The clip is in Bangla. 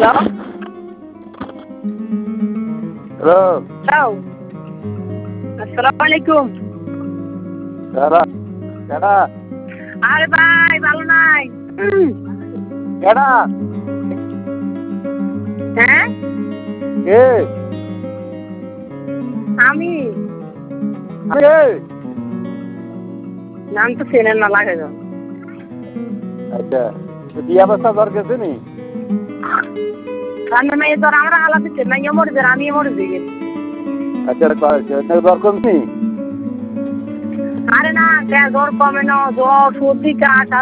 হ্যালো। হ্যালো, আসসালামু আলাইকুম। কেডা কেডা আরে ভাই ভালো নাই। কেডা হ্যাঁ কে আমি কে? নাম তো চেনেন না লাগে যাও। আচ্ছা, তো বিয়া বাচ্চা দর গেছে নি? কারণ মেয়ে তোর আমরা আলাদা দিচ্ছে না, মরে যান আমি মরে যাই। আচ্ছা, দর কমছি? আরে না জ্বর কমে না, জ্বর সর্দি কাশ